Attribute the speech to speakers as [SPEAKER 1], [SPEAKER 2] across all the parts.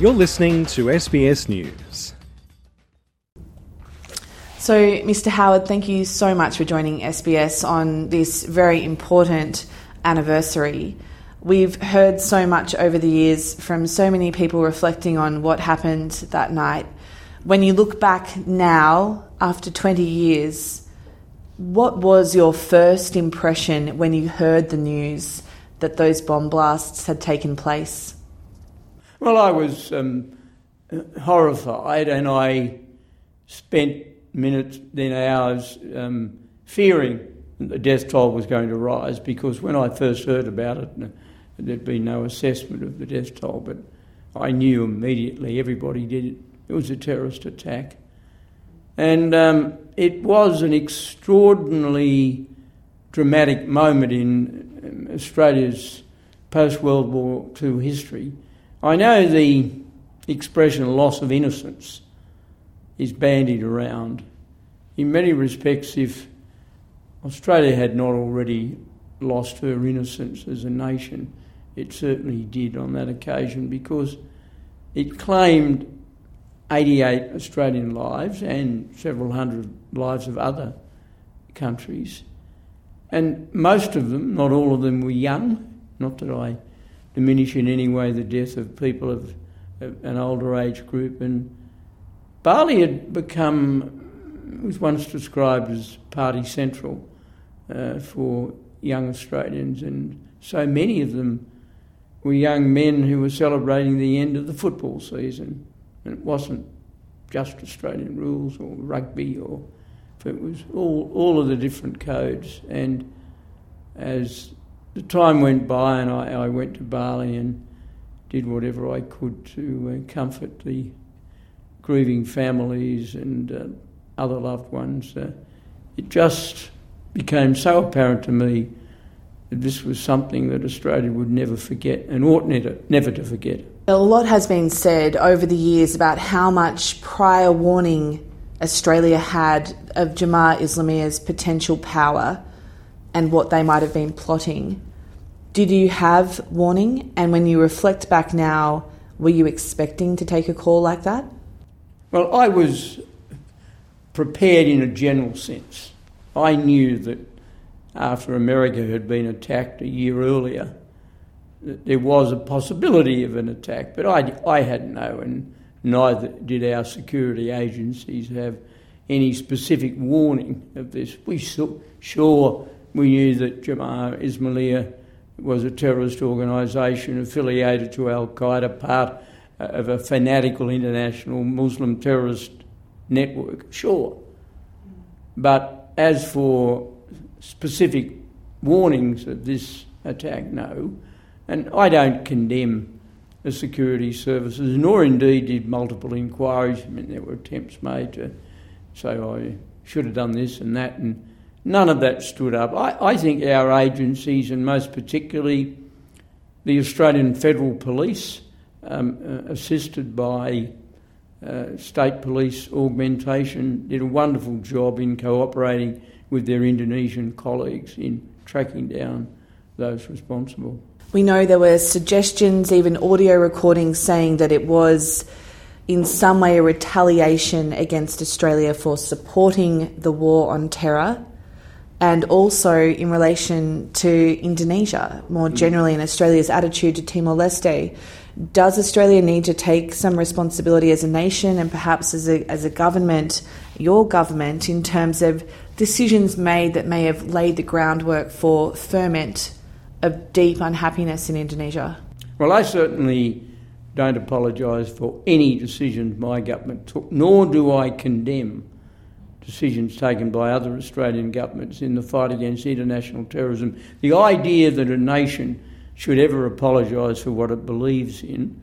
[SPEAKER 1] You're listening to SBS News.
[SPEAKER 2] So, Mr. Howard, thank you so much for joining SBS on this very important anniversary. We've heard so much over the years from so many people reflecting on what happened that night. When you look back now, after 20 years, what was your first impression when you heard the news that those bomb blasts had taken place?
[SPEAKER 3] Well, I was horrified, and I spent minutes, then hours, fearing that the death toll was going to rise, because when I first heard about it, there'd been no assessment of the death toll, but I knew immediately, everybody did it. It was a terrorist attack. And it was an extraordinarily dramatic moment in Australia's post-World War II history. I know the expression loss of innocence is bandied around. In many respects, if Australia had not already lost her innocence as a nation, it certainly did on that occasion, because it claimed 88 Australian lives and several hundred lives of other countries. And most of them, not all of them, were young. Not that I diminish in any way the death of people of an older age group. And Bali had was once described as party central for young Australians, and so many of them were young men who were celebrating the end of the football season. And it wasn't just Australian rules or rugby, it was all of the different codes. And as the time went by, and I went to Bali and did whatever I could to comfort the grieving families and other loved ones, it just became so apparent to me that this was something that Australia would never forget and ought never to forget.
[SPEAKER 2] A lot has been said over the years about how much prior warning Australia had of Jemaah Islamiyah's potential power and what they might have been plotting. Did you have warning? And when you reflect back now, were you expecting to take a call like that?
[SPEAKER 3] Well, I was prepared in a general sense. I knew that after America had been attacked a year earlier, that there was a possibility of an attack, but I hadn't known, and neither did our security agencies have any specific warning of this. We knew that Jemaah Islamiyah was a terrorist organisation affiliated to Al-Qaeda, part of a fanatical international Muslim terrorist network, sure. But as for specific warnings of this attack, no. And I don't condemn the security services, nor indeed did multiple inquiries. I mean, there were attempts made to say, I should have done this and that, and none of that stood up. I think our agencies, and most particularly the Australian Federal Police, assisted by state police augmentation, did a wonderful job in cooperating with their Indonesian colleagues in tracking down those responsible.
[SPEAKER 2] We know there were suggestions, even audio recordings, saying that it was in some way a retaliation against Australia for supporting the war on terror, and also in relation to Indonesia, more generally, in Australia's attitude to Timor-Leste. Does Australia need to take some responsibility as a nation and perhaps as a government, your government, in terms of decisions made that may have laid the groundwork for ferment of deep unhappiness in Indonesia?
[SPEAKER 3] Well, I certainly don't apologise for any decisions my government took, nor do I condemn decisions taken by other Australian governments in the fight against international terrorism. The idea that a nation should ever apologise for what it believes in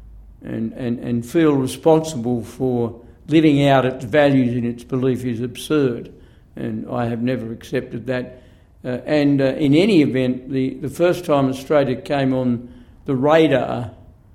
[SPEAKER 3] and feel responsible for living out its values and its belief is absurd, and I have never accepted that. In any event, the first time Australia came on the radar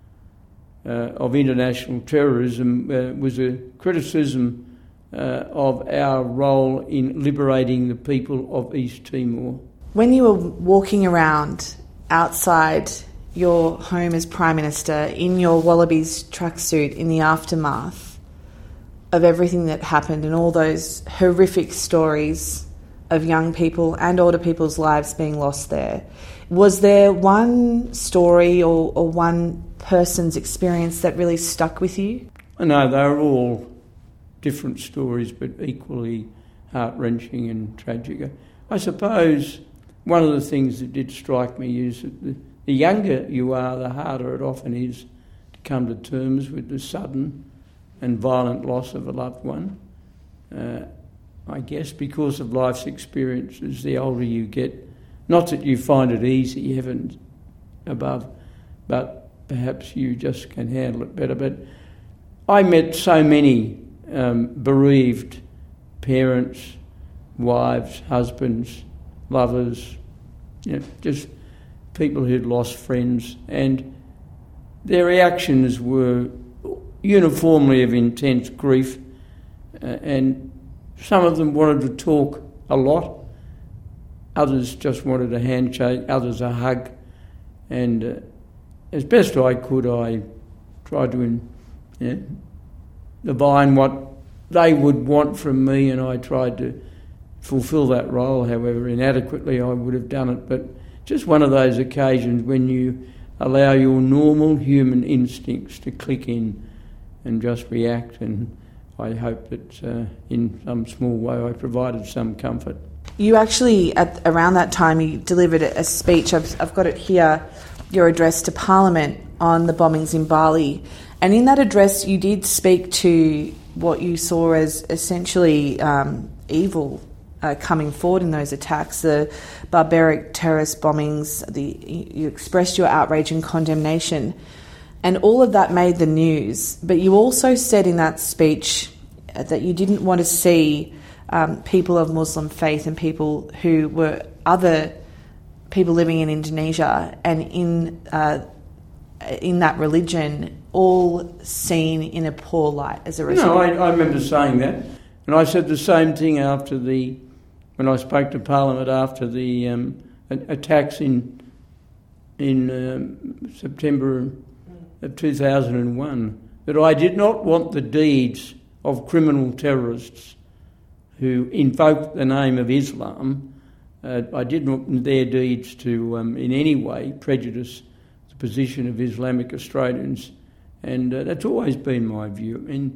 [SPEAKER 3] of international terrorism was a criticism of our role in liberating the people of East Timor.
[SPEAKER 2] When you were walking around outside your home as Prime Minister in your Wallabies tracksuit in the aftermath of everything that happened and all those horrific stories of young people and older people's lives being lost there. Was there one story or one person's experience that really stuck with you?
[SPEAKER 3] No, they were all different stories, but equally heart-wrenching and tragic. I suppose one of the things that did strike me is that the younger you are, the harder it often is to come to terms with the sudden and violent loss of a loved one. I guess because of life's experiences, the older you get, not that you find it easy, heaven above, but perhaps you just can handle it better. But I met so many bereaved parents, wives, husbands, lovers, just people who'd lost friends, and their reactions were uniformly of intense grief, and some of them wanted to talk a lot, others just wanted a handshake, others a hug, and as best I could, I tried to divine what they would want from me, and I tried to fulfil that role. However inadequately I would have done it, but just one of those occasions when you allow your normal human instincts to click in and just react, and I hope that in some small way I provided some comfort.
[SPEAKER 2] You actually, around that time, you delivered a speech, I've got it here, your address to Parliament on the bombings in Bali, and in that address you did speak to what you saw as essentially evil coming forward in those attacks, the barbaric terrorist bombings. You expressed your outrage and condemnation, and all of that made the news. But you also said in that speech that you didn't want to see people of Muslim faith and people who were other people living in Indonesia and in that religion all seen in a poor light as a result.
[SPEAKER 3] No, I remember saying that, and I said the same thing when I spoke to Parliament after the attacks in September of 2001, that I did not want the deeds of criminal terrorists who invoked the name of Islam. I didn't want their deeds to in any way prejudice the position of Islamic Australians, and that's always been my view. I mean,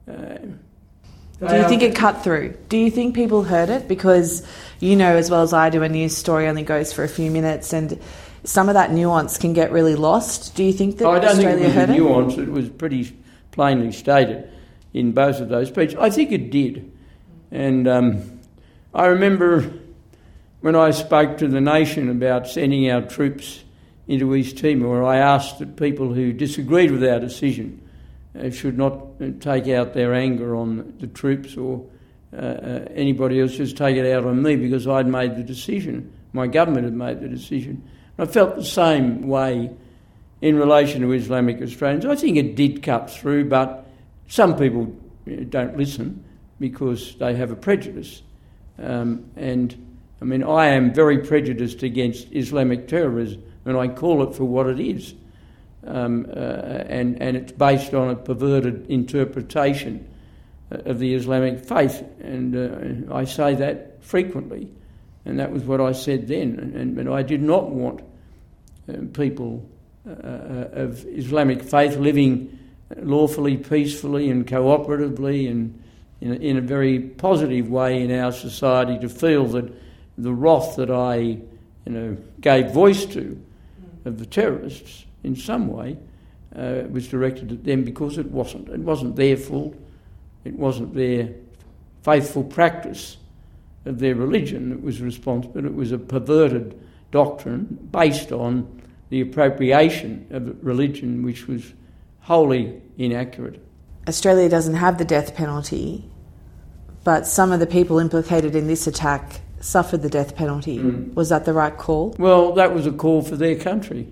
[SPEAKER 2] do you think it cut through? Do you think people heard it? Because you know as well as I do, a news story only goes for a few minutes, and some of that nuance can get really lost. Do you think that Australia heard it?
[SPEAKER 3] I don't think it was nuance. It was pretty plainly stated in both of those speeches. I think it did. And I remember when I spoke to the nation about sending our troops into East Timor, I asked that people who disagreed with our decision should not take out their anger on the troops or anybody else, just take it out on me because I'd made the decision. My government had made the decision. I felt the same way in relation to Islamic Australians. I think it did cut through, but some people don't listen because they have a prejudice. And, I mean, I am very prejudiced against Islamic terrorism, and I call it for what it is. And it's based on a perverted interpretation of the Islamic faith, and I say that frequently, and that was what I said then. And I did not want people of Islamic faith living lawfully, peacefully and cooperatively and in a very positive way in our society to feel that the wrath that I gave voice to of the terrorists in some way was directed at them, because it wasn't. It wasn't their fault. It wasn't their faithful practice of their religion that was responsible. It was a perverted doctrine based on the appropriation of religion, which was wholly inaccurate.
[SPEAKER 2] Australia doesn't have the death penalty, but some of the people implicated in this attack suffered the death penalty. Was that the right call?
[SPEAKER 3] Well, that was a call for their country,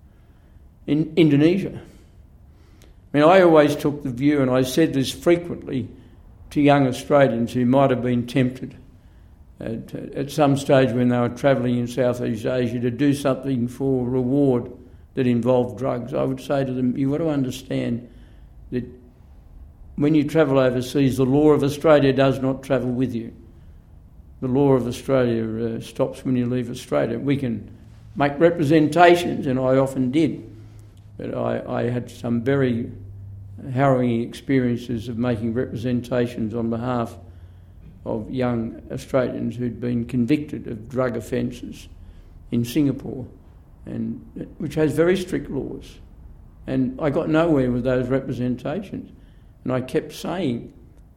[SPEAKER 3] in Indonesia. I mean, I always took the view, and I said this frequently to young Australians who might have been tempted at some stage when they were travelling in Southeast Asia to do something for reward that involve drugs, I would say to them, you've got to understand that when you travel overseas, the law of Australia does not travel with you. The law of Australia stops when you leave Australia. We can make representations, and I often did, but I had some very harrowing experiences of making representations on behalf of young Australians who'd been convicted of drug offences in Singapore, and which has very strict laws. And I got nowhere with those representations. And I kept saying,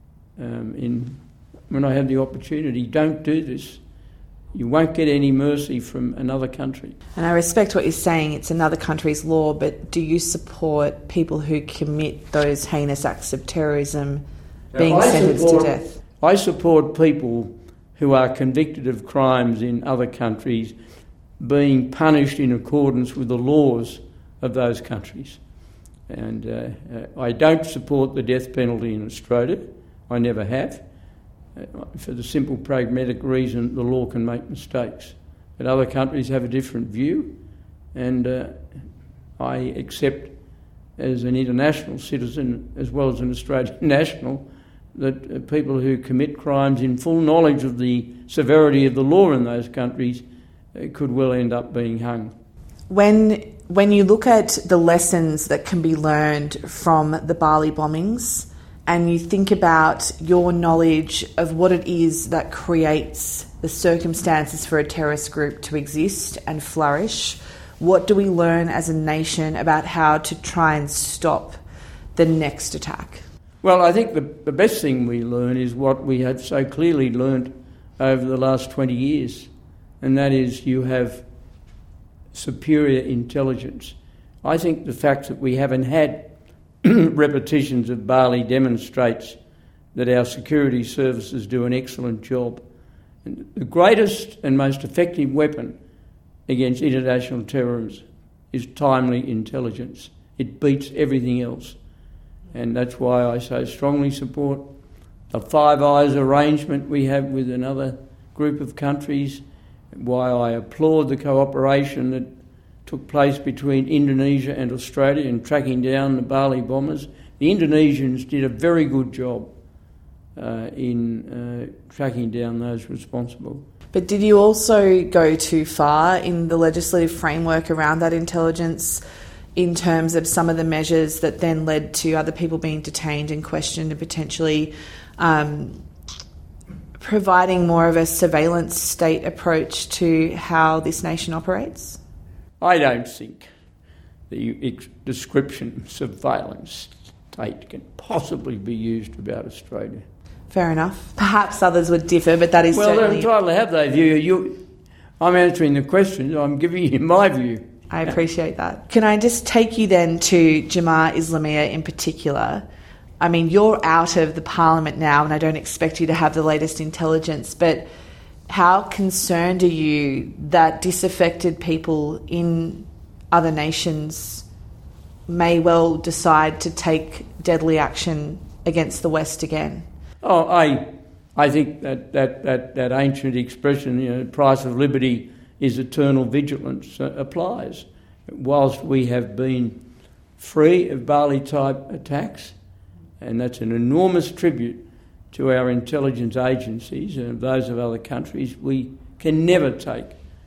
[SPEAKER 3] when I had the opportunity, don't do this. You won't get any mercy from another country.
[SPEAKER 2] And I respect what you're saying, it's another country's law, but do you support people who commit those heinous acts of terrorism being sentenced to death?
[SPEAKER 3] I support people who are convicted of crimes in other countries being punished in accordance with the laws of those countries. And I don't support the death penalty in Australia. I never have. For the simple pragmatic reason the law can make mistakes. But other countries have a different view, and I accept as an international citizen as well as an Australian national that people who commit crimes in full knowledge of the severity of the law in those countries could well end up being hung.
[SPEAKER 2] When you look at the lessons that can be learned from the Bali bombings, and you think about your knowledge of what it is that creates the circumstances for a terrorist group to exist and flourish, what do we learn as a nation about how to try and stop the next attack?
[SPEAKER 3] Well, I think the best thing we learn is what we have so clearly learned over the last 20 years, and that is you have superior intelligence. I think the fact that we haven't had repetitions of Bali demonstrates that our security services do an excellent job. And the greatest and most effective weapon against international terrorism is timely intelligence. It beats everything else. And that's why I so strongly support the Five Eyes arrangement we have with another group of countries, why I applaud the cooperation that took place between Indonesia and Australia in tracking down the Bali bombers. The Indonesians did a very good job in tracking down those responsible.
[SPEAKER 2] But did you also go too far in the legislative framework around that intelligence in terms of some of the measures that then led to other people being detained and questioned and potentially providing more of a surveillance state approach to how this nation operates?
[SPEAKER 3] I don't think the description surveillance state can possibly be used about Australia.
[SPEAKER 2] Fair enough. Perhaps others would differ, but that is
[SPEAKER 3] well,
[SPEAKER 2] certainly...
[SPEAKER 3] they're entitled to have their view. I'm answering the question. I'm giving you my view.
[SPEAKER 2] I appreciate that. Can I just take you then to Jemaah Islamiyah in particular? I mean, you're out of the parliament now, and I don't expect you to have the latest intelligence, but how concerned are you that disaffected people in other nations may well decide to take deadly action against the West again?
[SPEAKER 3] Oh, I think that ancient expression, price of liberty is eternal vigilance, applies. Whilst we have been free of Bali-type attacks, and that's an enormous tribute to our intelligence agencies and those of other countries, we can never take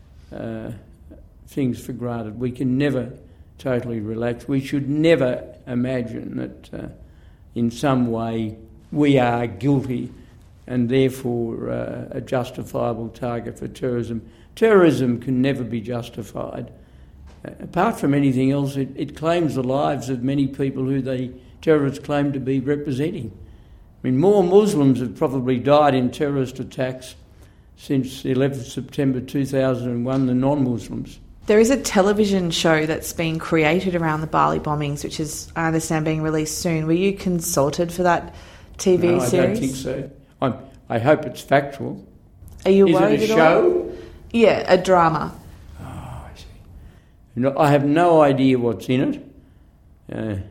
[SPEAKER 3] things for granted. We can never totally relax. We should never imagine that in some way we are guilty and therefore a justifiable target for terrorism. Terrorism can never be justified. Apart from anything else, it claims the lives of many people who the terrorists claim to be representing. I mean, more Muslims have probably died in terrorist attacks since the 11th September 2001 than non-Muslims.
[SPEAKER 2] There is a television show that's being created around the Bali bombings, which is, I understand, being released soon. Were you consulted for that TV series?
[SPEAKER 3] No, I don't think so. I hope it's factual.
[SPEAKER 2] Are you worried
[SPEAKER 3] at all? Is it a show?
[SPEAKER 2] Yeah, a drama.
[SPEAKER 3] Oh, I see. I have no idea what's in it.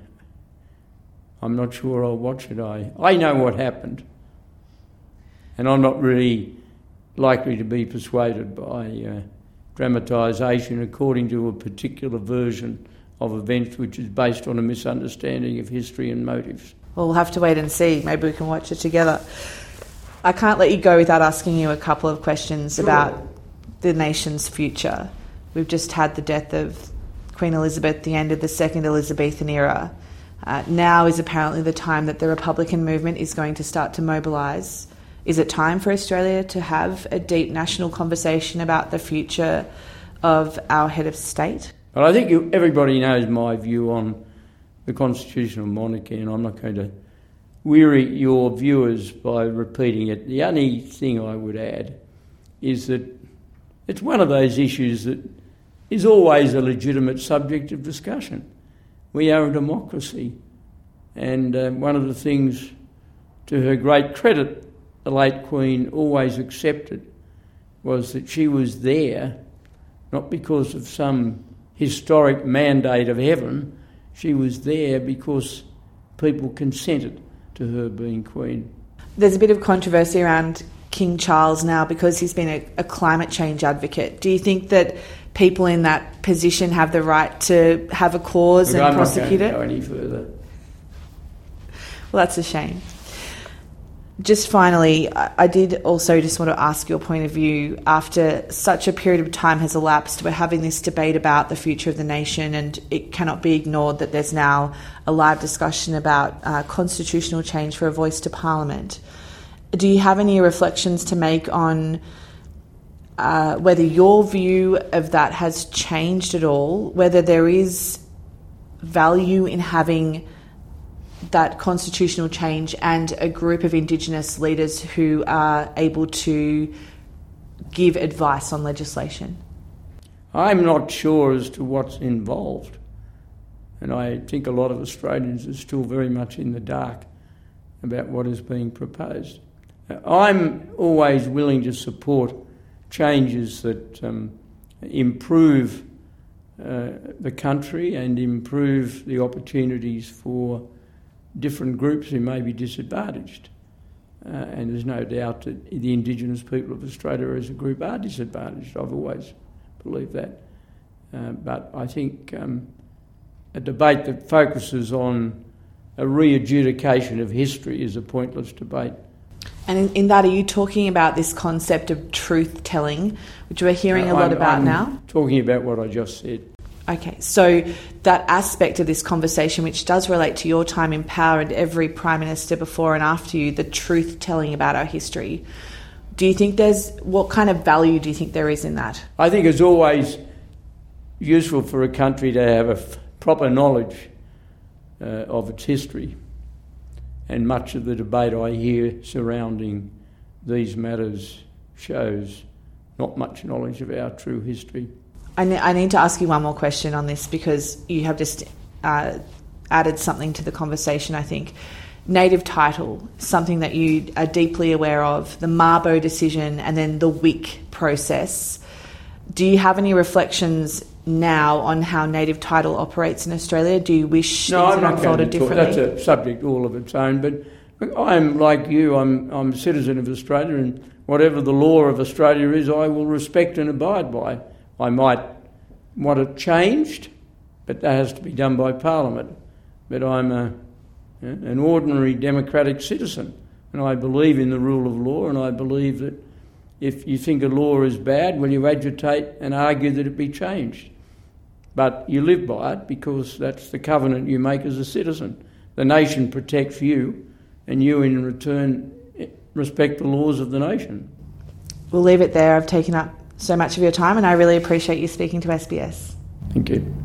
[SPEAKER 3] I'm not sure I'll watch it. I know what happened, and I'm not really likely to be persuaded by dramatisation according to a particular version of events which is based on a misunderstanding of history and motives.
[SPEAKER 2] Well, we'll have to wait and see. Maybe we can watch it together. I can't let you go without asking you a couple of questions about the nation's future. We've just had the death of Queen Elizabeth, the end of the second Elizabethan era. Now is apparently the time that the Republican movement is going to start to mobilise. Is it time for Australia to have a deep national conversation about the future of our head of state?
[SPEAKER 3] Well, I think everybody knows my view on the constitutional monarchy, and I'm not going to weary your viewers by repeating it. The only thing I would add is that it's one of those issues that is always a legitimate subject of discussion. We are a democracy, and one of the things, to her great credit, the late Queen always accepted was that she was there not because of some historic mandate of heaven. She was there because people consented to her being Queen.
[SPEAKER 2] There's a bit of controversy around King Charles now because he's been a climate change advocate. Do you think that people in that position have the right to have a cause and prosecute it?
[SPEAKER 3] I'm not going to go any further.
[SPEAKER 2] Well, that's a shame. Just finally, I did also just want to ask your point of view. After such a period of time has elapsed, we're having this debate about the future of the nation, and it cannot be ignored that there's now a live discussion about constitutional change for a voice to Parliament. Do you have any reflections to make on whether your view of that has changed at all, whether there is value in having that constitutional change and a group of Indigenous leaders who are able to give advice on legislation?
[SPEAKER 3] I'm not sure as to what's involved, and I think a lot of Australians are still very much in the dark about what is being proposed. I'm always willing to support changes that improve the country and improve the opportunities for different groups who may be disadvantaged. And there's no doubt that the Indigenous people of Australia as a group are disadvantaged. I've always believed that. But I think a debate that focuses on a re-adjudication of history is a pointless debate.
[SPEAKER 2] And in that, are you talking about this concept of truth-telling, which we're hearing a lot about now?
[SPEAKER 3] I'm talking about what I just said.
[SPEAKER 2] Okay, so that aspect of this conversation, which does relate to your time in power and every Prime Minister before and after you, the truth-telling about our history, do you think what kind of value do you think there is in that?
[SPEAKER 3] I think it's always useful for a country to have a proper knowledge of its history. And much of the debate I hear surrounding these matters shows not much knowledge of our true history.
[SPEAKER 2] I need to ask you one more question on this because you have just added something to the conversation, I think. Native title, something that you are deeply aware of, the Mabo decision and then the WIC process. Do you have any reflections now on how native title operates in Australia? Do you wish things had unfolded differently?
[SPEAKER 3] That's a subject all of its own, but I'm like you, I'm a citizen of Australia, and whatever the law of Australia is, I will respect and abide by. I might want it changed, but that has to be done by Parliament. But I'm an ordinary democratic citizen, and I believe in the rule of law, and I believe that if you think a law is bad, well, you agitate and argue that it be changed. But you live by it because that's the covenant you make as a citizen. The nation protects you, and you in return respect the laws of the nation.
[SPEAKER 2] We'll leave it there. I've taken up so much of your time, and I really appreciate you speaking to SBS.
[SPEAKER 3] Thank you.